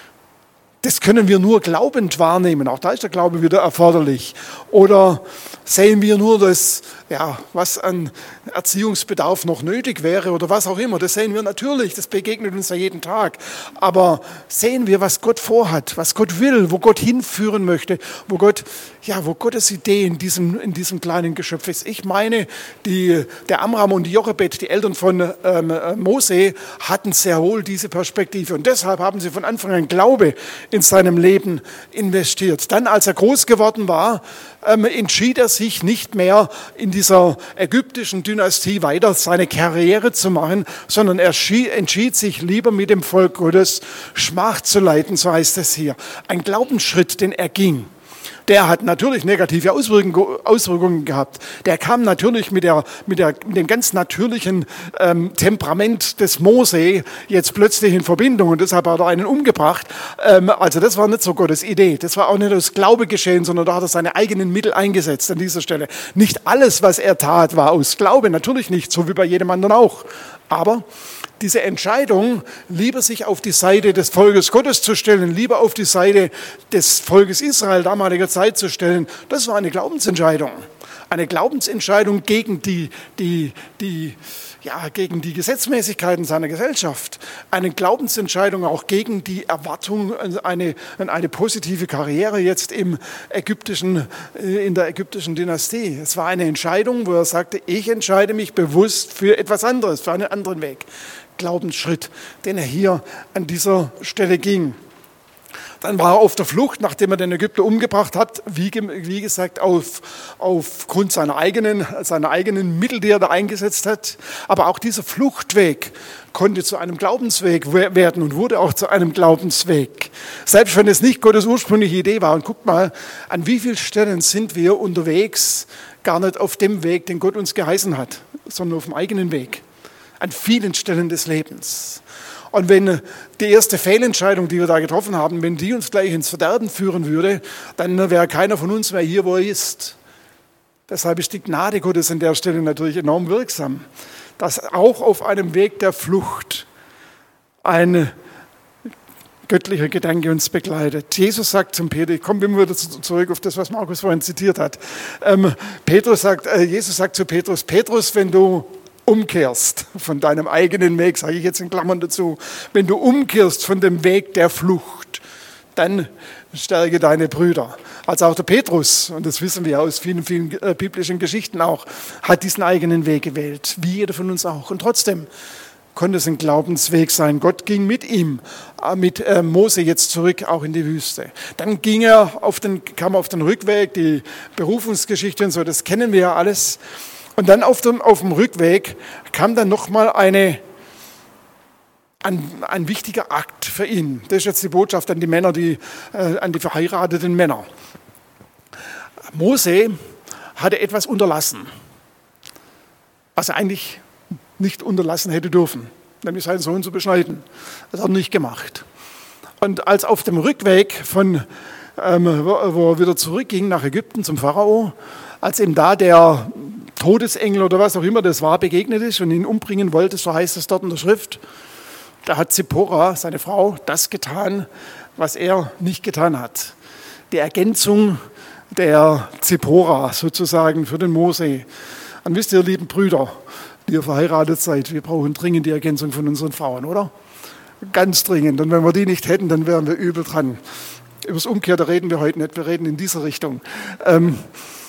Das können wir nur glaubend wahrnehmen. Auch da ist der Glaube wieder erforderlich. Oder sehen wir nur das, ja, was an Erziehungsbedarf noch nötig wäre oder was auch immer. Das sehen wir natürlich. Das begegnet uns ja jeden Tag. Aber sehen wir, was Gott vorhat, was Gott will, wo Gott hinführen möchte, wo Gott, ja, wo Gottes Idee in diesem, in diesem kleinen Geschöpf ist. Ich meine, die, der Amram und die Jochebed, die Eltern von ähm, Mose, hatten sehr wohl diese Perspektive. Und deshalb haben sie von Anfang an Glaube in seinem Leben investiert. Dann, als er groß geworden war, ähm, entschied er sich nicht mehr in dieser ägyptischen Dynastie weiter seine Karriere zu machen, sondern er entschied sich lieber mit dem Volk Gottes Schmach zu leiten, so heißt es hier. Ein Glaubensschritt, den er ging. Der hat natürlich negative Auswirkungen gehabt. Der kam natürlich mit, der, mit, der, mit dem ganz natürlichen ähm, Temperament des Mose jetzt plötzlich in Verbindung und deshalb hat er einen umgebracht. Ähm, also das war nicht so Gottes Idee. Das war auch nicht aus Glaube geschehen, sondern da hat er seine eigenen Mittel eingesetzt an dieser Stelle. Nicht alles, was er tat, war aus Glaube. Natürlich nicht, so wie bei jedem anderen auch. Aber diese Entscheidung, lieber sich auf die Seite des Volkes Gottes zu stellen, lieber auf die Seite des Volkes Israel damaliger Zeit zu stellen, das war eine Glaubensentscheidung. Eine Glaubensentscheidung gegen die, die, die, ja, gegen die Gesetzmäßigkeiten seiner Gesellschaft. Eine Glaubensentscheidung auch gegen die Erwartung an eine, an eine positive Karriere jetzt im ägyptischen, in der ägyptischen Dynastie. Es war eine Entscheidung, wo er sagte, ich entscheide mich bewusst für etwas anderes, für einen anderen Weg. Glaubensschritt, den er hier an dieser Stelle ging. Dann war er auf der Flucht, nachdem er den Ägypter umgebracht hat, wie, wie gesagt, auf, aufgrund seiner eigenen, seiner eigenen Mittel, die er da eingesetzt hat. Aber auch dieser Fluchtweg konnte zu einem Glaubensweg werden und wurde auch zu einem Glaubensweg. Selbst wenn es nicht Gottes ursprüngliche Idee war. Und guckt mal, an wie vielen Stellen sind wir unterwegs, gar nicht auf dem Weg, den Gott uns geheißen hat, sondern auf dem eigenen Weg. An vielen Stellen des Lebens. Und wenn die erste Fehlentscheidung, die wir da getroffen haben, wenn die uns gleich ins Verderben führen würde, dann wäre keiner von uns mehr hier, wo er ist. Deshalb ist die Gnade Gottes an der Stelle natürlich enorm wirksam, dass auch auf einem Weg der Flucht ein göttlicher Gedanke uns begleitet. Jesus sagt zum Petrus, ich komme immer wieder zurück auf das, was Markus vorhin zitiert hat. Ähm, Petrus sagt, äh, Jesus sagt zu Petrus, Petrus, wenn du umkehrst von deinem eigenen Weg, sage ich jetzt in Klammern dazu, wenn du umkehrst von dem Weg der Flucht, dann stärke deine Brüder. Also auch der Petrus, und das wissen wir aus vielen, vielen äh, biblischen Geschichten auch, hat diesen eigenen Weg gewählt, wie jeder von uns auch. Und trotzdem konnte es ein Glaubensweg sein. Gott ging mit ihm, äh, mit äh, Mose jetzt zurück, auch in die Wüste. Dann ging er auf den, kam er auf den Rückweg, die Berufungsgeschichte und so, das kennen wir ja alles. Und dann auf dem, auf dem Rückweg kam dann nochmal eine, ein, ein wichtiger Akt für ihn. Das ist jetzt die Botschaft an die Männer, die, äh, an die verheirateten Männer. Mose hatte etwas unterlassen, was er eigentlich nicht unterlassen hätte dürfen, nämlich seinen Sohn zu beschneiden. Das hat er nicht gemacht. Und als auf dem Rückweg, von, ähm, wo er wieder zurückging nach Ägypten zum Pharao, als ihm da der Todesengel oder was auch immer das war, begegnet ist und ihn umbringen wollte, so heißt es dort in der Schrift, da hat Zipporah, seine Frau, das getan, was er nicht getan hat. Die Ergänzung der Zipporah sozusagen für den Mose. Und wisst ihr, lieben Brüder, die ihr verheiratet seid, wir brauchen dringend die Ergänzung von unseren Frauen, oder? Ganz dringend. Und wenn wir die nicht hätten, dann wären wir übel dran. Über das Umkehrte reden wir heute nicht, wir reden in dieser Richtung. Ähm,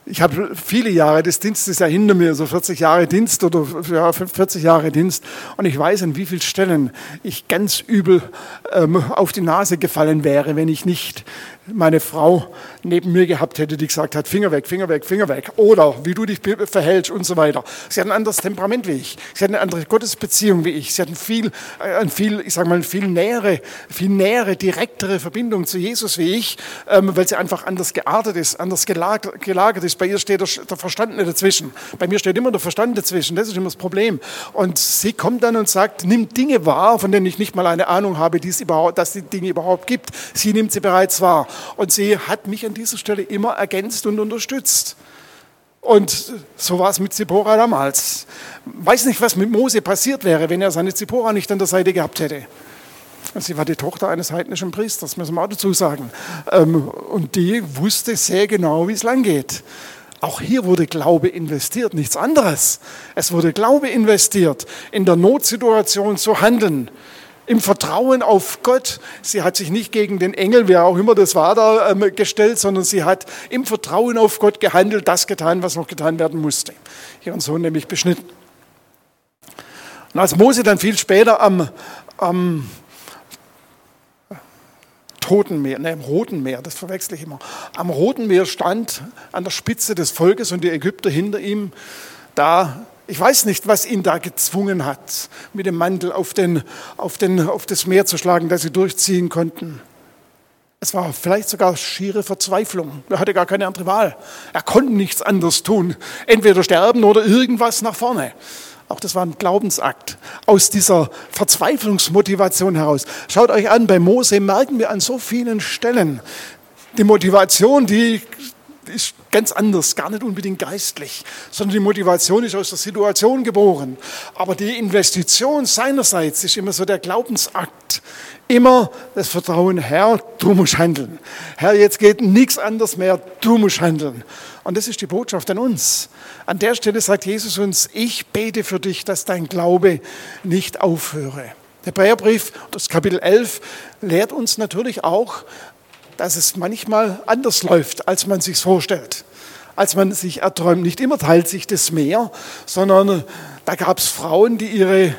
Ich habe viele Jahre des Dienstes ja hinter mir, so vierzig Jahre Dienst oder ja, vierzig Jahre Dienst. Und ich weiß, an wie vielen Stellen ich ganz übel ähm, auf die Nase gefallen wäre, wenn ich nicht meine Frau neben mir gehabt hätte, die gesagt hat, Finger weg, Finger weg, Finger weg. Oder wie du dich verhältst und so weiter. Sie hat ein anderes Temperament wie ich. Sie hat eine andere Gottesbeziehung wie ich. Sie hat ein viel, ein viel, ich sag mal, viel nähere, viel nähere, direktere Verbindung zu Jesus wie ich, ähm, weil sie einfach anders geartet ist, anders gelagert, gelagert ist. Bei ihr steht der, der Verstand nicht dazwischen. Bei mir steht immer der Verstand dazwischen. Das ist immer das Problem. Und sie kommt dann und sagt, nimm Dinge wahr, von denen ich nicht mal eine Ahnung habe, die es überhaupt, dass die Dinge überhaupt gibt. Sie nimmt sie bereits wahr. Und sie hat mich an dieser Stelle immer ergänzt und unterstützt. Und so war es mit Zipporah damals. Weiß nicht, was mit Mose passiert wäre, wenn er seine Zipporah nicht an der Seite gehabt hätte. Sie war die Tochter eines heidnischen Priesters, müssen wir auch dazu sagen. Und die wusste sehr genau, wie es lang geht. Auch hier wurde Glaube investiert, nichts anderes. Es wurde Glaube investiert, in der Notsituation zu handeln. Im Vertrauen auf Gott. Sie hat sich nicht gegen den Engel, wer auch immer das war, da ähm, gestellt, sondern sie hat im Vertrauen auf Gott gehandelt, das getan, was noch getan werden musste. Ihren Sohn nämlich beschnitten. Und als Mose dann viel später am, am Toten Meer, ne, im Roten Meer, das verwechsel ich immer, am Roten Meer stand, an der Spitze des Volkes und die Ägypter hinter ihm, da ich weiß nicht, was ihn da gezwungen hat, mit dem Mantel auf, den, auf, den, auf das Meer zu schlagen, dass sie durchziehen konnten. Es war vielleicht sogar schiere Verzweiflung. Er hatte gar keine andere Wahl. Er konnte nichts anderes tun. Entweder sterben oder irgendwas nach vorne. Auch das war ein Glaubensakt aus dieser Verzweiflungsmotivation heraus. Schaut euch an, bei Mose merken wir an so vielen Stellen die Motivation, die ist ganz anders, gar nicht unbedingt geistlich, sondern die Motivation ist aus der Situation geboren. Aber die Investition seinerseits ist immer so der Glaubensakt. Immer das Vertrauen, Herr, du musst handeln. Herr, jetzt geht nichts anderes mehr, du musst handeln. Und das ist die Botschaft an uns. An der Stelle sagt Jesus uns, ich bete für dich, dass dein Glaube nicht aufhöre. Der Hebräerbrief, das Kapitel elf, lehrt uns natürlich auch, dass es manchmal anders läuft, als man sich vorstellt, als man sich erträumt. Nicht immer teilt sich das Meer, sondern da gab es Frauen, die ihre,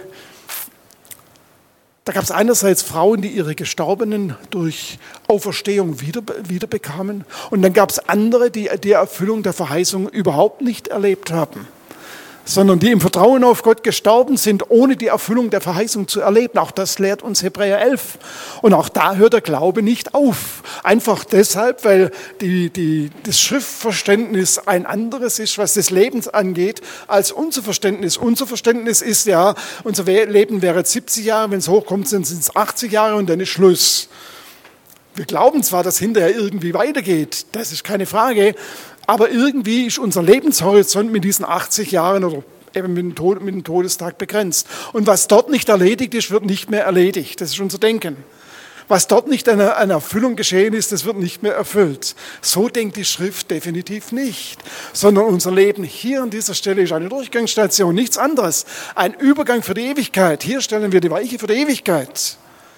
da gab es einerseits Frauen, die ihre Gestorbenen durch Auferstehung wieder, wieder bekamen, und dann gab es andere, die die Erfüllung der Verheißung überhaupt nicht erlebt haben, sondern die im Vertrauen auf Gott gestorben sind, ohne die Erfüllung der Verheißung zu erleben. Auch das lehrt uns Hebräer elf. Und auch da hört der Glaube nicht auf. Einfach deshalb, weil die, die, das Schriftverständnis ein anderes ist, was das Leben angeht, als unser Verständnis. Unser Verständnis ist ja, unser Leben wäre siebzig Jahre, wenn es hochkommt, sind es achtzig Jahre und dann ist Schluss. Wir glauben zwar, dass hinterher irgendwie weitergeht, das ist keine Frage, aber irgendwie ist unser Lebenshorizont mit diesen achtzig Jahren oder eben mit dem, Tod, mit dem Todestag begrenzt. Und was dort nicht erledigt ist, wird nicht mehr erledigt. Das ist unser Denken. Was dort nicht an einer Erfüllung geschehen ist, das wird nicht mehr erfüllt. So denkt die Schrift definitiv nicht. Sondern unser Leben hier an dieser Stelle ist eine Durchgangsstation, nichts anderes. Ein Übergang für die Ewigkeit. Hier stellen wir die Weiche für die Ewigkeit.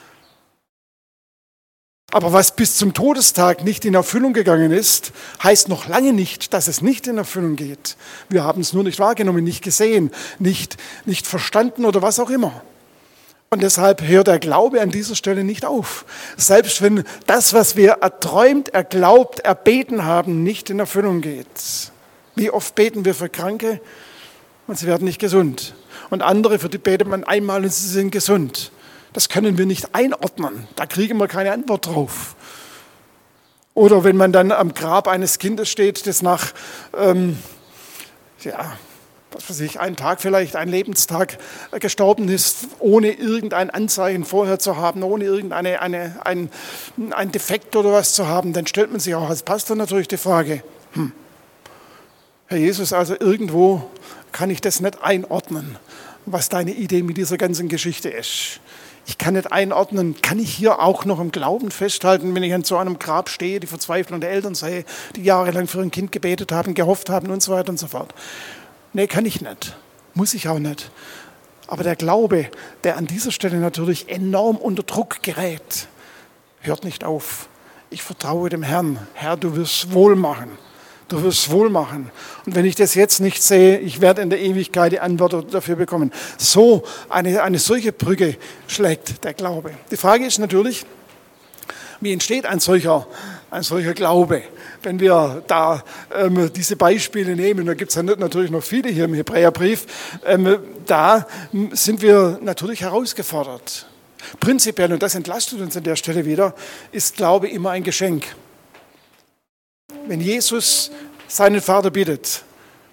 Aber was bis zum Todestag nicht in Erfüllung gegangen ist, heißt noch lange nicht, dass es nicht in Erfüllung geht. Wir haben es nur nicht wahrgenommen, nicht gesehen, nicht, nicht verstanden oder was auch immer. Und deshalb hört der Glaube an dieser Stelle nicht auf. Selbst wenn das, was wir erträumt, erglaubt, erbeten haben, nicht in Erfüllung geht. Wie oft beten wir für Kranke und sie werden nicht gesund. Und andere, für die betet man einmal und sie sind gesund. Das können wir nicht einordnen. Da kriegen wir keine Antwort drauf. Oder wenn man dann am Grab eines Kindes steht, das nach, ähm, ja, was weiß ich, einen Tag vielleicht, einen Lebenstag gestorben ist, ohne irgendein Anzeichen vorher zu haben, ohne irgendeine eine, ein, ein Defekt oder was zu haben, dann stellt man sich auch als Pastor natürlich die Frage, hm, Herr Jesus, also irgendwo kann ich das nicht einordnen, was deine Idee mit dieser ganzen Geschichte ist. Ich kann nicht einordnen, kann ich hier auch noch im Glauben festhalten, wenn ich an so einem Grab stehe, die Verzweiflung der Eltern sehe, die jahrelang für ein Kind gebetet haben, gehofft haben und so weiter und so fort. Nee, kann ich nicht. Muss ich auch nicht. Aber der Glaube, der an dieser Stelle natürlich enorm unter Druck gerät, hört nicht auf. Ich vertraue dem Herrn. Herr, du wirst wohl machen. Du wirst wohl machen. Und wenn ich das jetzt nicht sehe, ich werde in der Ewigkeit die Antwort dafür bekommen. So eine, eine solche Brücke schlägt der Glaube. Die Frage ist natürlich, wie entsteht ein solcher, ein solcher Glaube? Wenn wir da ähm, diese Beispiele nehmen, da gibt es ja natürlich noch viele hier im Hebräerbrief, ähm, da sind wir natürlich herausgefordert. Prinzipiell, und das entlastet uns an der Stelle wieder, ist Glaube immer ein Geschenk. Wenn Jesus seinen Vater bittet,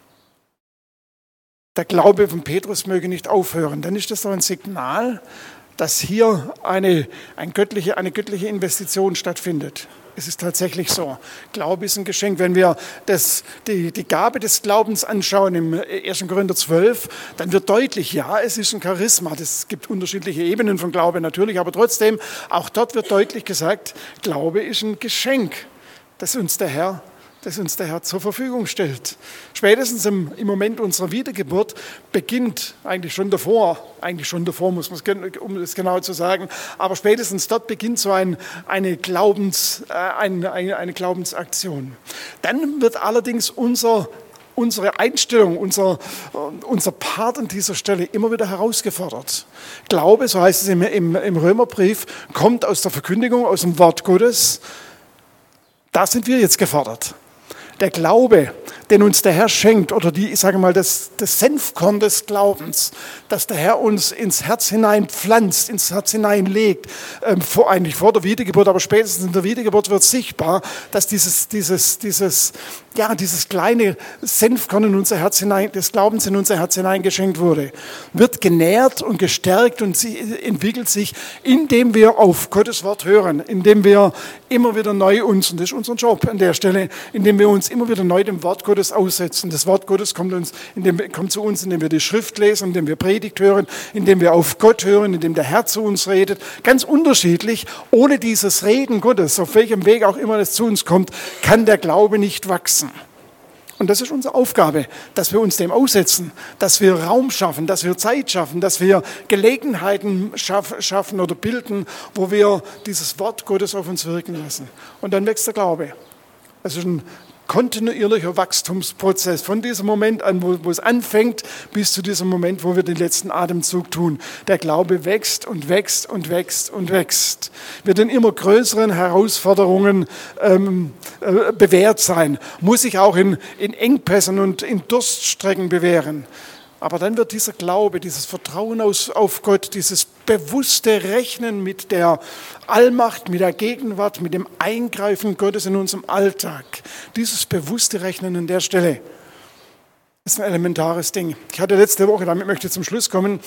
der Glaube von Petrus möge nicht aufhören, dann ist das doch ein Signal, dass hier eine, ein göttliche, eine göttliche Investition stattfindet. Es ist tatsächlich so. Glaube ist ein Geschenk. Wenn wir das, die, die Gabe des Glaubens anschauen im ersten Korinther zwölf, dann wird deutlich, ja, es ist ein Charisma. Es gibt unterschiedliche Ebenen von Glaube natürlich, aber trotzdem, auch dort wird deutlich gesagt, Glaube ist ein Geschenk, das uns der Herr das uns der Herr zur Verfügung stellt. Spätestens im, im Moment unserer Wiedergeburt beginnt, eigentlich schon davor, eigentlich schon davor muss man es, um es genau zu sagen, aber spätestens dort beginnt so ein, eine, Glaubens, äh, eine, eine, eine Glaubensaktion. Dann wird allerdings unser unsere Einstellung, unser, unser Part an dieser Stelle immer wieder herausgefordert. Glaube, so heißt es im, im, im Römerbrief, kommt aus der Verkündigung, aus dem Wort Gottes. Da sind wir jetzt gefordert. Der Glaube, den uns der Herr schenkt, oder die, ich sage mal, das, das Senfkorn des Glaubens, das der Herr uns ins Herz hinein pflanzt, ins Herz hineinlegt, ähm, vor, eigentlich vor der Wiedergeburt, aber spätestens in der Wiedergeburt wird sichtbar, dass dieses, dieses, dieses, ja, dieses kleine Senfkorn in unser Herz hinein, des Glaubens in unser Herz hinein geschenkt wurde, wird genährt und gestärkt und sie entwickelt sich, indem wir auf Gottes Wort hören, indem wir immer wieder neu uns, und das ist unser Job an der Stelle, indem wir uns immer wieder neu dem Wort Gottes aussetzen. Das Wort Gottes kommt, uns, indem, kommt zu uns, indem wir die Schrift lesen, indem wir Predigt hören, indem wir auf Gott hören, indem der Herr zu uns redet. Ganz unterschiedlich. Ohne dieses Reden Gottes, auf welchem Weg auch immer es zu uns kommt, kann der Glaube nicht wachsen. Und das ist unsere Aufgabe, dass wir uns dem aussetzen, dass wir Raum schaffen, dass wir Zeit schaffen, dass wir Gelegenheiten schaffen oder bilden, wo wir dieses Wort Gottes auf uns wirken lassen. Und dann wächst der Glaube. Es ist ein kontinuierlicher Wachstumsprozess von diesem Moment an, wo, wo es anfängt, bis zu diesem Moment, wo wir den letzten Atemzug tun. Der Glaube wächst und wächst und wächst und wächst. Wird in immer größeren Herausforderungen ähm, äh, bewährt sein, muss sich auch in, in Engpässen und in Durststrecken bewähren. Aber dann wird dieser Glaube, dieses Vertrauen aus, auf Gott, dieses bewusste Rechnen mit der Allmacht, mit der Gegenwart, mit dem Eingreifen Gottes in unserem Alltag, dieses bewusste Rechnen an der Stelle, ist ein elementares Ding. Ich hatte letzte Woche, damit möchte ich zum Schluss kommen,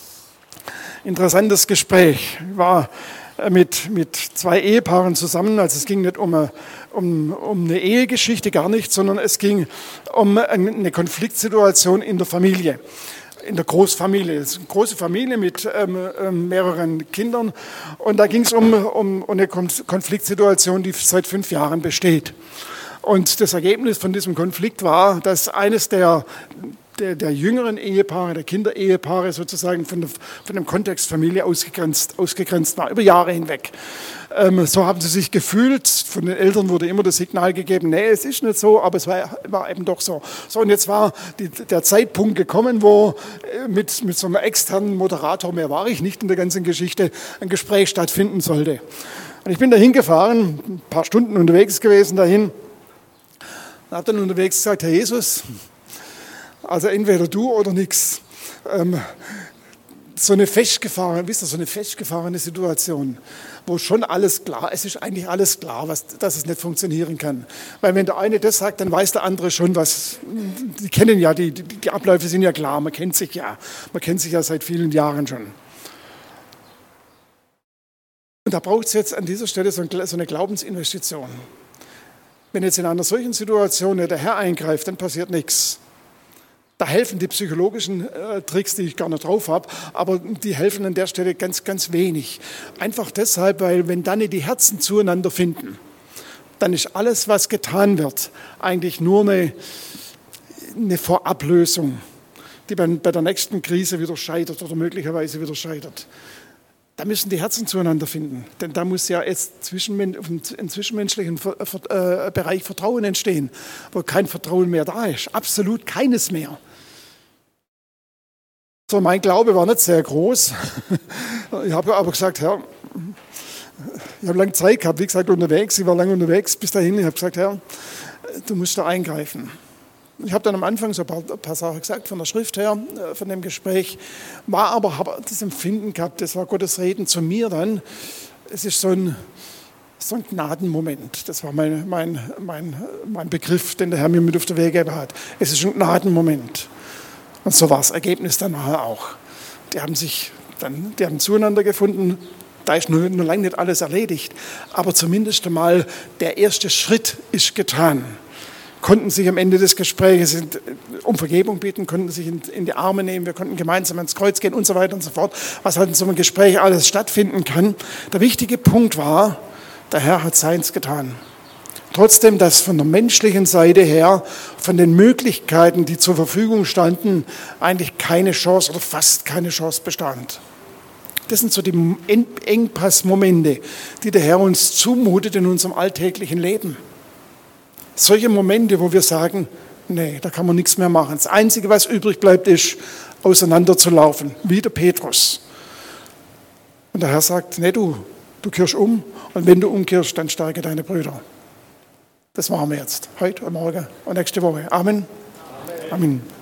interessantes Gespräch. Ich war mit, mit zwei Ehepaaren zusammen, also es ging nicht um eine, um, um eine Ehegeschichte, gar nicht, sondern es ging um eine Konfliktsituation in der Familie, in der Großfamilie. Es ist eine große Familie mit ähm, mehreren Kindern und da ging es um, um eine Konfliktsituation, die seit fünf Jahren besteht. Und das Ergebnis von diesem Konflikt war, dass eines der Der, der jüngeren Ehepaare, der Kinderehepaare sozusagen von, der, von dem Kontext Familie ausgegrenzt, ausgegrenzt war, über Jahre hinweg. Ähm, so haben sie sich gefühlt. Von den Eltern wurde immer das Signal gegeben, nee, es ist nicht so, aber es war, war eben doch so. So, und jetzt war die, der Zeitpunkt gekommen, wo äh, mit, mit so einem externen Moderator, mehr war ich nicht in der ganzen Geschichte, ein Gespräch stattfinden sollte. Und ich bin dahin gefahren, ein paar Stunden unterwegs gewesen dahin, und habe dann unterwegs gesagt, Herr Jesus, also entweder du oder nix. Ähm, so eine festgefahrene, wisst ihr, so eine festgefahrene Situation, wo schon alles klar, es ist eigentlich alles klar, was, dass es nicht funktionieren kann. Weil wenn der eine das sagt, dann weiß der andere schon, was, die kennen ja, die, die, die Abläufe sind ja klar, man kennt sich ja, man kennt sich ja seit vielen Jahren schon. Und da braucht es jetzt an dieser Stelle so eine Glaubensinvestition. Wenn jetzt in einer solchen Situation der Herr eingreift, dann passiert nichts. Da helfen die psychologischen äh, Tricks, die ich gar nicht drauf habe, aber die helfen an der Stelle ganz, ganz wenig. Einfach deshalb, weil wenn dann die Herzen zueinander finden, dann ist alles, was getan wird, eigentlich nur eine, eine Vorablösung, die bei, bei der nächsten Krise wieder scheitert oder möglicherweise wieder scheitert. da müssen die Herzen zueinander finden. Denn da muss ja jetzt zwischenmen- im zwischenmenschlichen Ver- Ver- äh, Bereich Vertrauen entstehen, wo kein Vertrauen mehr da ist. Absolut keines mehr. So, mein Glaube war nicht sehr groß. Ich habe aber gesagt, Herr, ich habe lange Zeit gehabt, wie gesagt, unterwegs. Ich war lange unterwegs bis dahin. Ich habe gesagt, Herr, du musst da eingreifen. Ich habe dann am Anfang so ein paar, ein paar Sachen gesagt von der Schrift her, von dem Gespräch, war aber, habe das Empfinden gehabt, das war Gottes Reden zu mir dann. Es ist so ein, so ein Gnadenmoment. Das war mein, mein, mein, mein Begriff, den der Herr mir mit auf den Weg gegeben hat. Es ist ein Gnadenmoment. Und so war das Ergebnis dann nachher auch. Die haben sich dann, die haben zueinander gefunden. Da ist nur, nur lange nicht alles erledigt. Aber zumindest einmal der erste Schritt ist getan. Konnten sich am Ende des Gesprächs um Vergebung bitten, konnten sich in, in die Arme nehmen, wir konnten gemeinsam ans Kreuz gehen und so weiter und so fort, was halt in so einem Gespräch alles stattfinden kann. Der wichtige Punkt war, der Herr hat seins getan. Trotzdem, dass von der menschlichen Seite her, von den Möglichkeiten, die zur Verfügung standen, eigentlich keine Chance oder fast keine Chance bestand. Das sind so die Engpassmomente, die der Herr uns zumutet in unserem alltäglichen Leben. Solche Momente, wo wir sagen, nee, da kann man nichts mehr machen. Das Einzige, was übrig bleibt, ist, auseinanderzulaufen, wie der Petrus. Und der Herr sagt, nee, du, du kehrst um und wenn du umkehrst, dann stärke deine Brüder. Das machen wir jetzt, heute und morgen und nächste Woche. Amen. Amen. Amen.